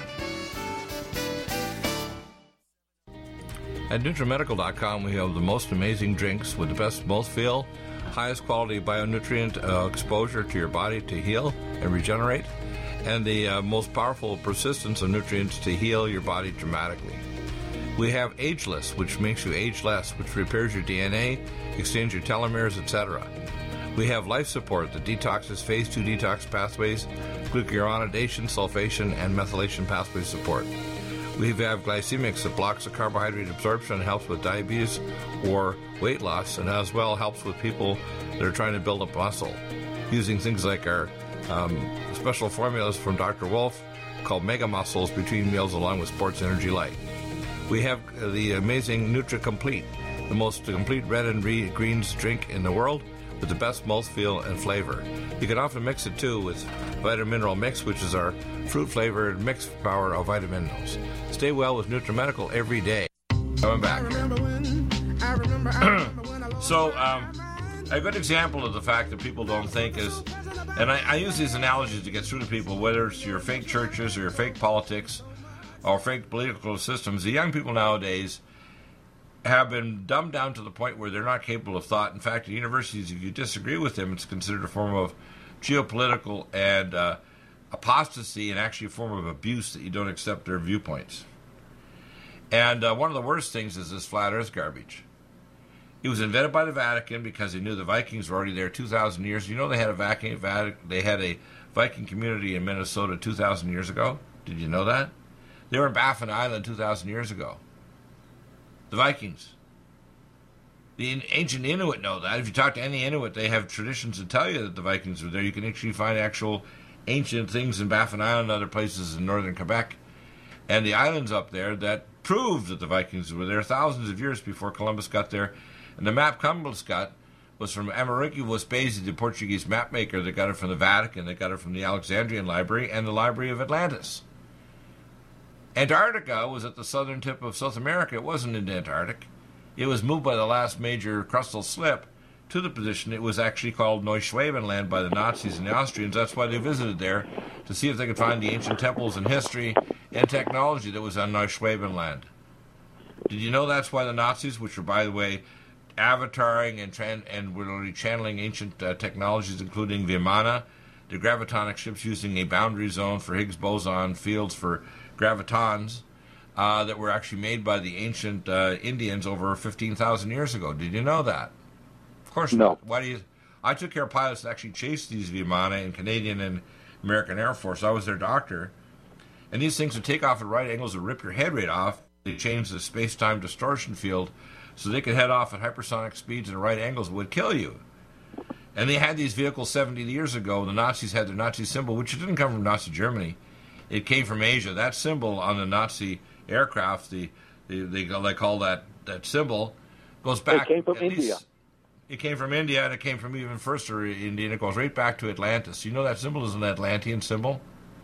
At Nutramedical dot com, we have the most amazing drinks with the best mouthfeel, highest quality bionutrient uh, exposure to your body to heal and regenerate, and the uh, most powerful persistence of nutrients to heal your body dramatically. We have Ageless, which makes you age less, which repairs your D N A, extends your telomeres, et cetera. We have Life Support that detoxes phase two detox pathways, glucuronidation, sulfation, and methylation pathway support. We have Glycemics that blocks the carbohydrate absorption and helps with diabetes or weight loss, and as well helps with people that are trying to build up muscle, using things like our um, special formulas from Doctor Wolf called Mega Muscles between meals along with Sports Energy Light. We have the amazing Nutri-Complete, the most complete red and greens drink in the world, with the best mouthfeel and flavor. You can often mix it too with Vitamin Mineral Mix, which is our fruit-flavored mixed power of vitamin minerals. Stay well with Nutramedical every day. Coming back. So, um, a good example of the fact that people don't think is, and I, I use these analogies to get through to people, whether it's your fake churches or your fake politics or fake political systems. The young people nowadays have been dumbed down to the point where they're not capable of thought. In fact, at universities, if you disagree with them, it's considered a form of geopolitical and uh, apostasy, and actually a form of abuse that you don't accept their viewpoints. And uh, one of the worst things is this flat earth garbage. It was invented by the Vatican because they knew the Vikings were already there two thousand years. You know they had a Viking, they had a Viking community in Minnesota two thousand years ago? Did you know that? They were in Baffin Island two thousand years ago. The Vikings. The ancient Inuit know that. If you talk to any Inuit, they have traditions that tell you that the Vikings were there. You can actually find actual ancient things in Baffin Island and other places in northern Quebec. And the islands up there that proved that the Vikings were there thousands of years before Columbus got there. And the map Columbus got was from Amerigo Vespucci, the Portuguese map maker. They got it from the Vatican. They got it from the Alexandrian Library and the Library of Atlantis. Antarctica was at the southern tip of South America. It wasn't in the Antarctic. It was moved by the last major crustal slip to the position. It was actually called Neuschwabenland by the Nazis and the Austrians. That's why they visited there, to see if they could find the ancient temples and history and technology that was on Neuschwabenland. Did you know that's why the Nazis, which were, by the way, avataring and, tran- and were literally channeling ancient uh, technologies, including Vimana, the gravitonic ships using a boundary zone for Higgs boson fields for gravitons, uh, that were actually made by the ancient uh, Indians over fifteen thousand years ago. Did you know that? Of course no. not. Why do you? I took care of pilots that actually chased these Vimana in Canadian and American Air Force. I was their doctor. And these things would take off at right angles and rip your head right off. They changed the space-time distortion field so they could head off at hypersonic speeds and right angles that would kill you. And they had these vehicles seventy years ago. The Nazis had their Nazi symbol, which didn't come from Nazi Germany. It came from Asia. That symbol on the Nazi aircraft, the, the they, they call that, that symbol, goes back. It came from India. Least, it came from India, and it came from even first India, and it goes right back to Atlantis. You know that symbol is an Atlantean symbol?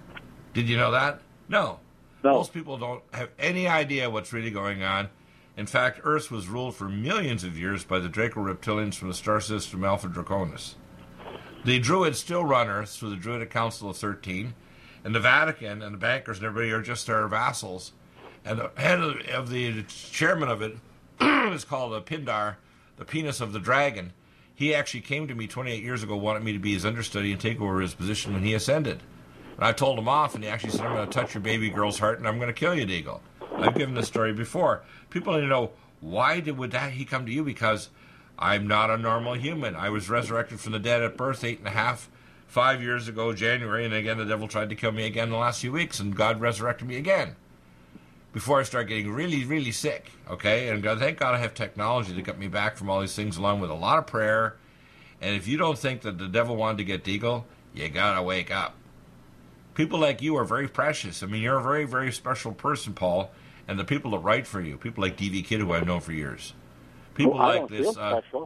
Did you know that? No. No. Most people don't have any idea what's really going on. In fact, Earth was ruled for millions of years by the Draco reptilians from the star system Alpha Draconis. The Druids still run Earth through the Druidic Council of thirteen, and the Vatican and the bankers and everybody are just their vassals. And the head of the, of the chairman of it is called a Pindar, the penis of the dragon. He actually came to me twenty-eight years ago, wanted me to be his understudy and take over his position when he ascended. And I told him off, and he actually said, I'm going to touch your baby girl's heart, and I'm going to kill you, Deagle. I've given this story before. People need to know, why did would that he come to you? Because I'm not a normal human. I was resurrected from the dead at birth eight and a half, five years ago, January, and again the devil tried to kill me again in the last few weeks, and God resurrected me again before I start getting really, really sick, okay? And God, thank God I have technology to get me back from all these things, along with a lot of prayer. And if you don't think that the devil wanted to get Deagle, you got to wake up. People like you are very precious. I mean, you're a very, very special person, Paul. And the people that write for you, people like D V Kidd, who I've known for years. People well, I like don't this. Feel uh, special.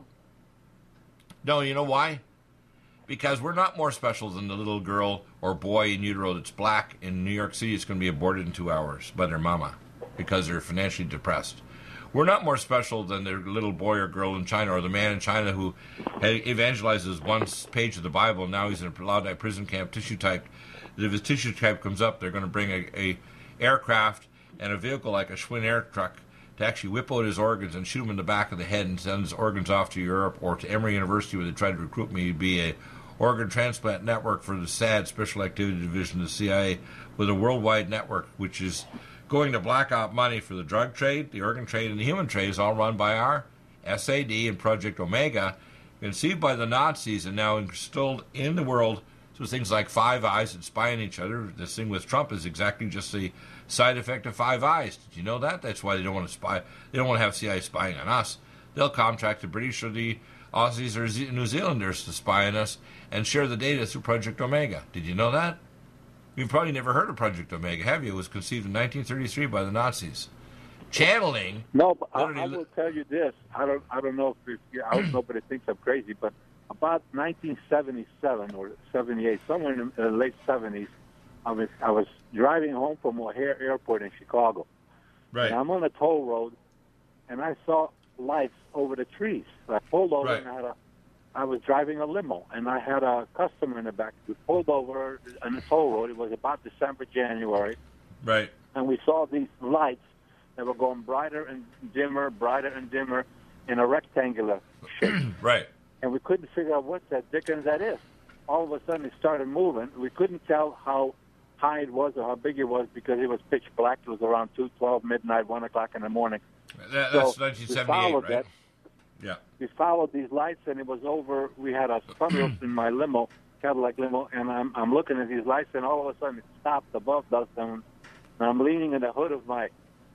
No, you know why? Because we're not more special than the little girl or boy in utero that's black in New York City. It's going to be aborted in two hours by their mama because they're financially depressed. We're not more special than the little boy or girl in China, or the man in China who evangelizes one page of the Bible, and now he's in a Laodai prison camp, tissue type. If his tissue type comes up, they're going to bring a, a aircraft and a vehicle like a Schwinn air truck to actually whip out his organs and shoot him in the back of the head and send his organs off to Europe or to Emory University, where they tried to recruit me to be a organ transplant network for the S A D, Special Activity Division of the C I A, with a worldwide network which is going to black out money for the drug trade, the organ trade, and the human trade, is all run by our S A D and Project Omega, conceived by the Nazis and now instilled in the world through things like Five Eyes and spying each other. This thing with Trump is exactly just the side effect of Five Eyes. Did you know that? That's why they don't want to spy. They don't want to have C I A spying on us. They'll contract the British or the Aussies or Z- New Zealanders to spy on us and share the data through Project Omega. Did you know that? You've probably never heard of Project Omega, have you? It was conceived in nineteen thirty-three by the Nazis. Channeling. No, but I, I will tell you this. I don't. I don't know if you, I don't know, but it thinks I'm crazy. But about nineteen seventy-seven or seventy-eight, somewhere in the late seventies, I was I was driving home from O'Hare Airport in Chicago. Right. And I'm on a toll road, and I saw lights over the trees. So I pulled over, right. and I had a. I was driving a limo, and I had a customer in the back. We pulled over on the toll road. It was about December, January. Right. And we saw these lights that were going brighter and dimmer, brighter and dimmer in a rectangular shape. Right. And we couldn't figure out what that dickens that is. All of a sudden, it started moving. We couldn't tell how high it was or how big it was because it was pitch black. It was around two twelve, midnight, one o'clock in the morning. That, that's so nineteen seventy-eight, we followed right? That. Yeah. We followed these lights, and it was over. We had a sunroof in my limo, Cadillac limo, and I'm I'm looking at these lights, and all of a sudden it stopped above us, and I'm leaning in the hood of my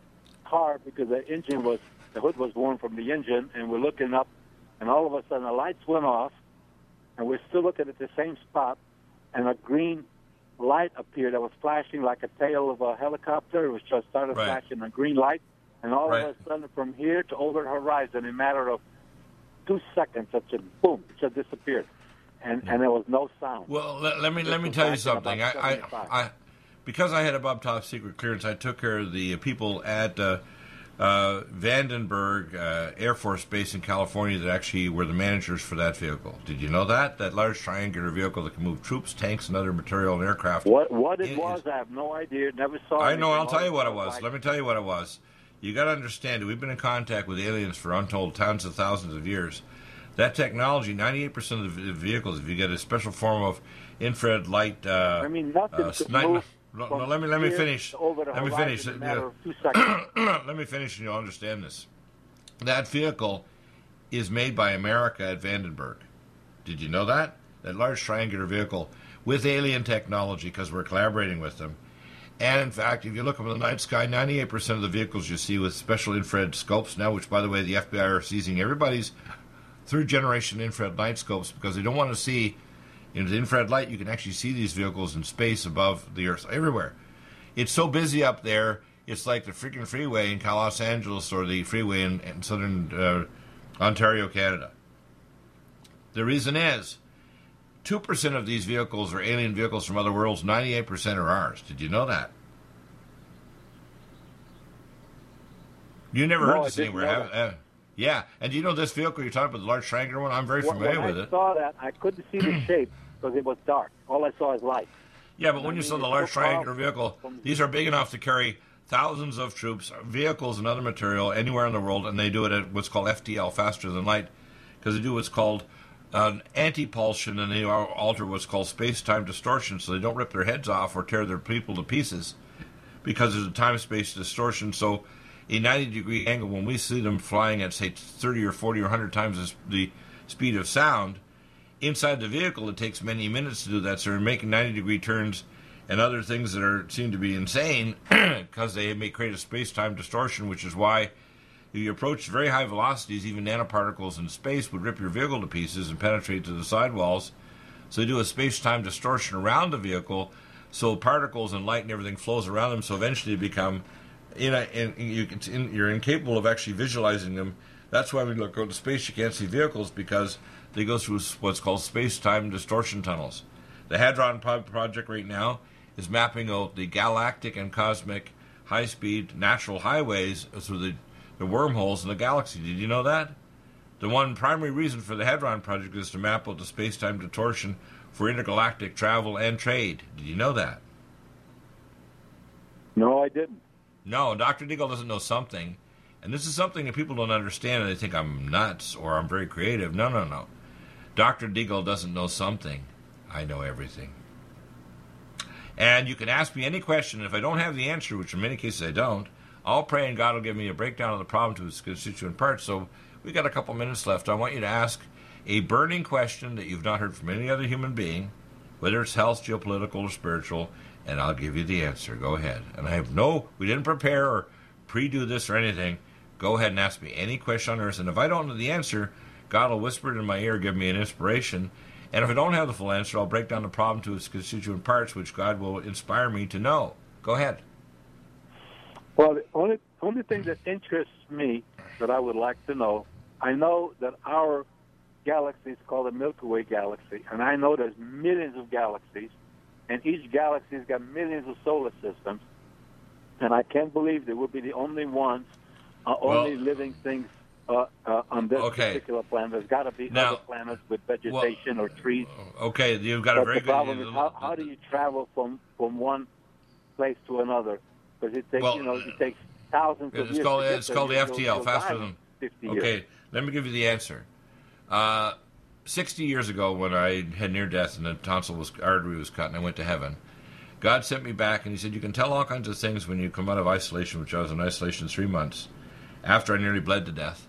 car because the engine was the hood was worn from the engine, and we're looking up, and all of a sudden the lights went off, and we're still looking at the same spot, and a green light appeared that was flashing like a tail of a helicopter. It was just started right. flashing a green light, And all Right. of a sudden, from here to over the horizon, in a matter of two seconds, it just boom, it just disappeared, and and there was no sound. Well, let, let me This let me was tell you back in something. I, about I, seventy-five. I, because I had above top secret clearance, I took care of the people at uh, uh, Vandenberg uh, Air Force Base in California that actually were the managers for that vehicle. Did you know that? That large triangular vehicle that can move troops, tanks, and other material and aircraft. What what it, It was, is- I have no idea. Never saw. I know. anything. I'll tell you what it All was. like- Let me tell you what it was. You got to understand it. We've been in contact with aliens for untold tens of thousands of years. That technology, ninety-eight percent of the vehicles, if you get a special form of infrared light, uh, I mean, nothing uh, could snipe- move no, from no, let me let me here finish. to over the Let me horizon finish. in a Uh, matter of two seconds. Let me finish, and you'll understand this. That vehicle is made by America at Vandenberg. Did you know that? That large triangular vehicle with alien technology, because we're collaborating with them. And in fact, if you look up in the night sky, ninety-eight percent of the vehicles you see with special infrared scopes now, which, by the way, the F B I are seizing everybody's third-generation infrared night scopes because they don't want to see, in the infrared light, you can actually see these vehicles in space above the Earth, everywhere. It's so busy up there, it's like the freaking freeway in Los Angeles or the freeway in, in southern uh, Ontario, Canada. The reason is, two percent of these vehicles are alien vehicles from other worlds, ninety-eight percent are ours. Did you know that? You never No, heard I this didn't anywhere, know have uh, Yeah, and do you know this vehicle you're talking about, the large triangular one? I'm very When- familiar when with I it. saw that, I couldn't see the shape because it was dark. All I saw is light. Yeah, but when I you mean, saw the it's large so powerful. triangular vehicle, these are big enough to carry thousands of troops, vehicles, and other material anywhere in the world, and they do it at what's called F T L, faster than light, because they do what's called an antipulsion, and they alter what's called space-time distortion, so they don't rip their heads off or tear their people to pieces, because there's a time-space distortion. So a ninety-degree angle, when we see them flying at, say, thirty or forty or one hundred times the speed of sound, inside the vehicle, it takes many minutes to do that. So they're making ninety-degree turns and other things that are seem to be insane because they may create a space-time distortion, which is why if you approach very high velocities, even nanoparticles in space would rip your vehicle to pieces and penetrate to the sidewalls. So they do a space-time distortion around the vehicle, so particles and light and everything flows around them. So eventually, they become, you know, in, you can, in, you're incapable of actually visualizing them. That's why when you look out to space, you can't see vehicles because they go through what's called space-time distortion tunnels. The Hadron Pro- Project right now is mapping out the galactic and cosmic high-speed natural highways through the, the wormholes in the galaxy. Did you know that? The one primary reason for the Hadron Project is to map out the space-time distortion for intergalactic travel and trade. Did you know that? No, I didn't. No, Doctor Deagle doesn't know something. And this is something that people don't understand, and they think I'm nuts or I'm very creative. No, no, no. Doctor Deagle doesn't know something. I know everything. And you can ask me any question. If I don't have the answer, which in many cases I don't, I'll pray and God will give me a breakdown of the problem to its constituent parts. So we got a couple minutes left. I want you to ask a burning question that you've not heard from any other human being, whether it's health, geopolitical, or spiritual, and I'll give you the answer. Go ahead. And I have no, we didn't prepare or pre-do this or anything. Go ahead and ask me any question on earth. And if I don't know the answer, God will whisper it in my ear, give me an inspiration. And if I don't have the full answer, I'll break down the problem to its constituent parts, which God will inspire me to know. Go ahead. Well, the only only thing that interests me that I would like to know, I know that our galaxy is called the Milky Way galaxy, and I know there's millions of galaxies, and each galaxy's got millions of solar systems, and I can't believe that we'll be the only ones, uh, only Well, living things uh, uh, on this okay. particular planet. There's got to be Now- other planets with vegetation or trees. Okay, you've got a But very the problem good... is, how, how do you travel from, from one place to another? Because it takes, Well, you know, it takes thousands of It's years. called, to get it's there. called the You'll- F T L, you'll faster die than... in fifty years. Okay, let me give you the answer. Uh, sixty years ago, when I had near death and the tonsil was, artery was cut and I went to heaven, God sent me back and he said, you can tell all kinds of things when you come out of isolation, which I was in isolation three months, after I nearly bled to death.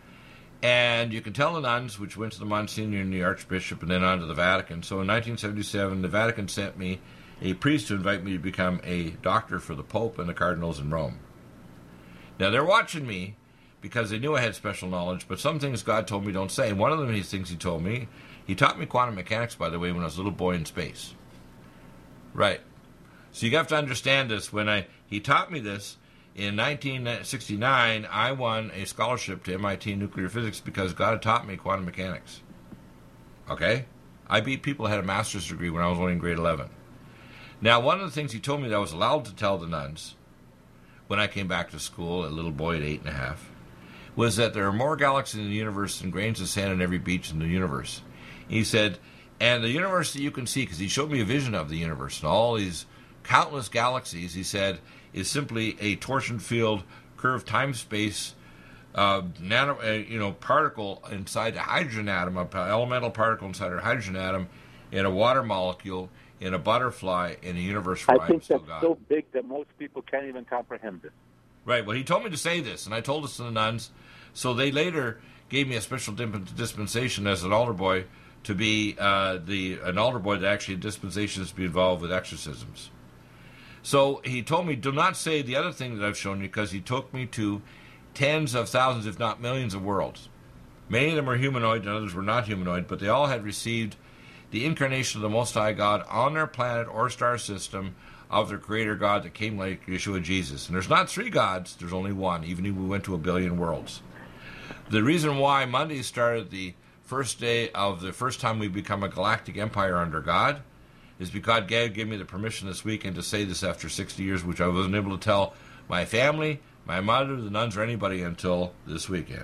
And you can tell the nuns, which went to the Monsignor and the Archbishop and then on to the Vatican. So in nineteen seventy-seven, the Vatican sent me a priest to invite me to become a doctor for the Pope and the cardinals in Rome. Now, they're watching me because they knew I had special knowledge, but some things God told me don't say. One of them, these things he told me, he taught me quantum mechanics, by the way, when I was a little boy in space. Right. So you have to understand this. When I he taught me this, in nineteen sixty-nine, I won a scholarship to M I T nuclear physics because God had taught me quantum mechanics. Okay? I beat people who had a master's degree when I was only in grade eleven. Now, one of the things he told me that I was allowed to tell the nuns when I came back to school, a little boy at eight and a half, was that there are more galaxies in the universe than grains of sand on every beach in the universe. He said, and the universe that you can see, because he showed me a vision of the universe and all these countless galaxies, he said, is simply a torsion field, curved time-space, uh, nano, uh, you know, particle inside a hydrogen atom, an elemental particle inside a hydrogen atom, in a water molecule, in a butterfly, in a universe where I I'm think still that's God. so big that most people can't even comprehend it. Right. Well, he told me to say this, and I told this to the nuns. So they later gave me a special dispensation as an altar boy to be uh, the an altar boy that actually had dispensations to be involved with exorcisms. So he told me, do not say the other thing that I've shown you, because he took me to tens of thousands, if not millions, of worlds. Many of them were humanoid and others were not humanoid, but they all had received the incarnation of the Most High God on their planet or star system of their creator God that came like Yeshua Jesus. And there's not three gods, there's only one, even if we went to a billion worlds. The reason why Monday started the first day of the first time we become a galactic empire under God is because God gave me the permission this weekend to say this after sixty years, which I wasn't able to tell my family, my mother, the nuns, or anybody until this weekend.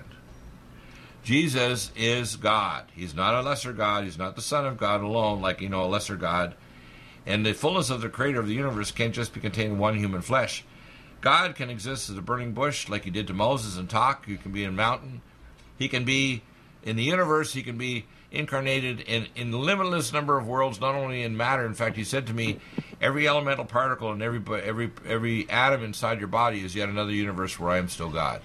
Jesus is God. He's not a lesser God. He's not the Son of God alone, like, you know, a lesser God. And the fullness of the creator of the universe can't just be contained in one human flesh. God can exist as a burning bush like he did to Moses and talk. He can be in a mountain. He can be in the universe. He can be incarnated in, in limitless number of worlds, not only in matter. In fact, he said to me, every elemental particle and every every every atom inside your body is yet another universe where I am still God.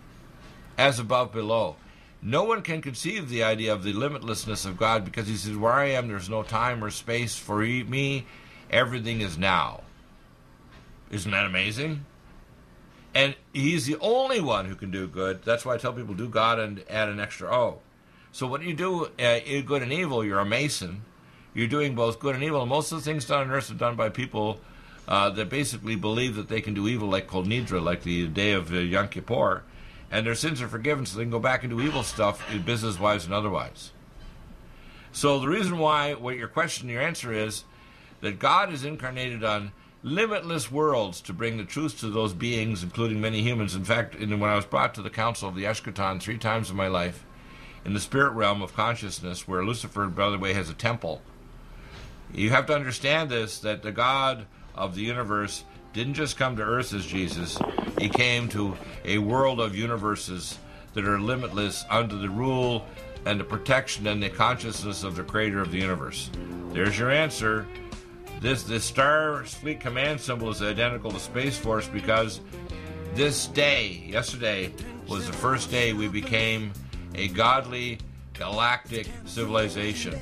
As above, below. No one can conceive the idea of the limitlessness of God, because he says, where I am, there's no time or space for me. Everything is now. Isn't that amazing? And he's the only one who can do good. That's why I tell people, do God and add an extra O. So when you do uh, good and evil, you're a Mason. You're doing both good and evil. And most of the things done on earth are done by people uh, that basically believe that they can do evil, like Kol Nidre, like the day of uh, Yom Kippur. And their sins are forgiven, so they can go back and do evil stuff, business-wise and otherwise. So the reason why, what your question, your answer is, that God is incarnated on limitless worlds to bring the truth to those beings, including many humans. In fact, in, when I was brought to the Council of the Eshkatan three times in my life, in the spirit realm of consciousness, where Lucifer, by the way, has a temple, you have to understand this, that the God of the universe didn't just come to earth as Jesus. He came to a world of universes that are limitless under the rule and the protection and the consciousness of the creator of the universe. There's your answer. This, this Star Fleet command symbol is identical to Space Force, because this day, yesterday, was the first day we became a godly galactic civilization.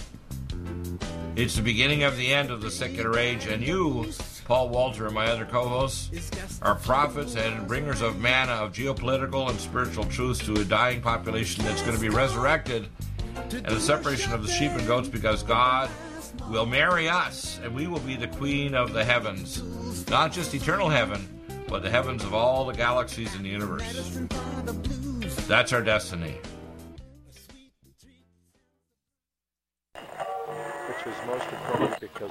It's the beginning of the end of the secular age, and you, Paul Walter, and my other co-hosts, are prophets and bringers of manna, of geopolitical and spiritual truths to a dying population that's going to be resurrected, and the separation of the sheep and goats, because God will marry us, and we will be the queen of the heavens. Not just eternal heaven, but the heavens of all the galaxies in the universe. That's our destiny. Which was most important because